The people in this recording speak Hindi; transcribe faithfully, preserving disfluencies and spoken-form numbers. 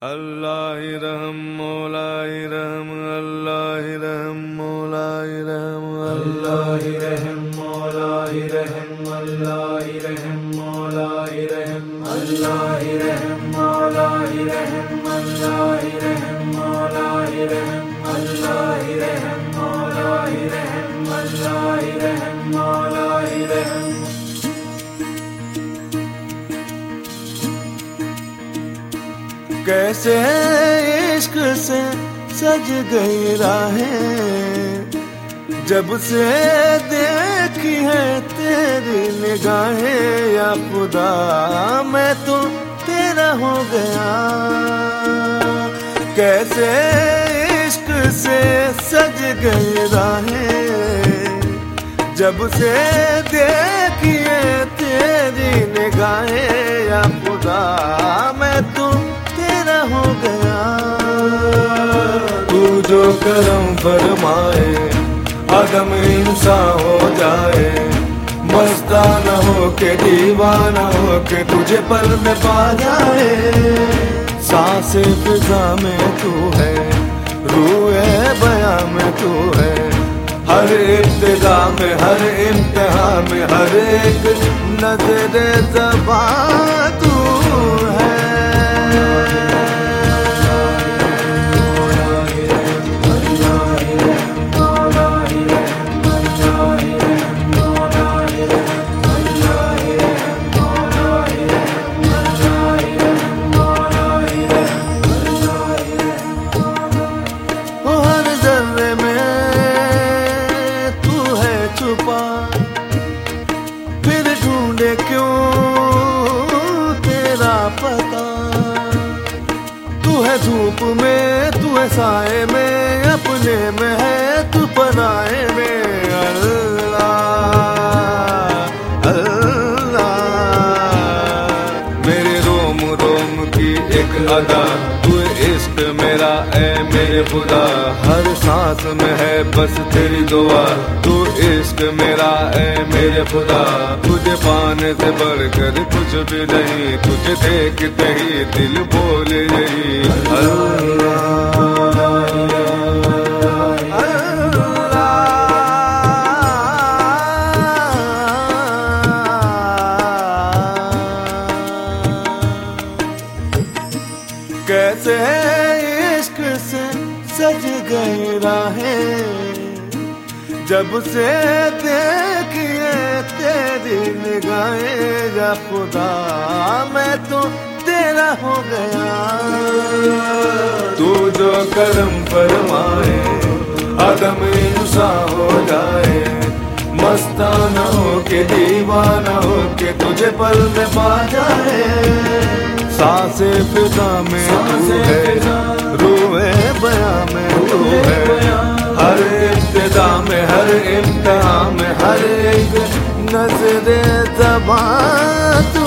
अल्लाह रहम मौला रहम अल्लाह रहम मौला रहम अल्लाह रहम मौला रहम अल्लाह रहम मौला रहम अल्लाह रहम मौला रहम अल्लाह रहम मौला रहम अल्लाह रहम मौला रहम अल्लाह रहम मौला रहम। कैसे इश्क से सज गई राहें, जब से देखी है तेरी निगाहें। या खुदा मैं तो तेरा हो गया। कैसे इश्क से सज गई राहें, जब से देखी है तेरी निगाहें। या खुदा मैं तो हो गया। तू जो करम फरमाए आदम इंसान हो जाए, मस्ताना हो के दीवाना हो के तुझे पल में पा जाए। सांसे फिजा में तू है, रूए बयां में तू है, हर इब्तिदा में हर इम्तिहान में हर एक नजरे ज़बान तू है। फिर ढूंढे क्यों तेरा पता, तू है धूप में तू है साए में, अपने में है तू पराए में। अल्लाह अल्लाह मेरे रोम रोम की एक अदा, तू इश्क मेरा ए मेरे खुदा। हर सांस में है बस तेरी दुआ, तू इश्क मेरा ए मेरे खुदा। तुझे पाने से बढ़कर कुछ भी नहीं, तुझे देखते ही दिल बोले यही अल्लाह अल्लाह। कैसे इश्क से सज गई राहें, जब से देखिए तेरी निगाहें। या खुदा मैं तो तेरा हो गया। तू जो करम फरमाए आदम इंसान हो जाए, मस्ताना हो के दीवाना हो के तुझे पल में पा जाए। सांसे फिजा में तू है, रूए बयां में तू है, हर इब्तिदा में हर इम्तिहान में हर एक नजरे ज़बान।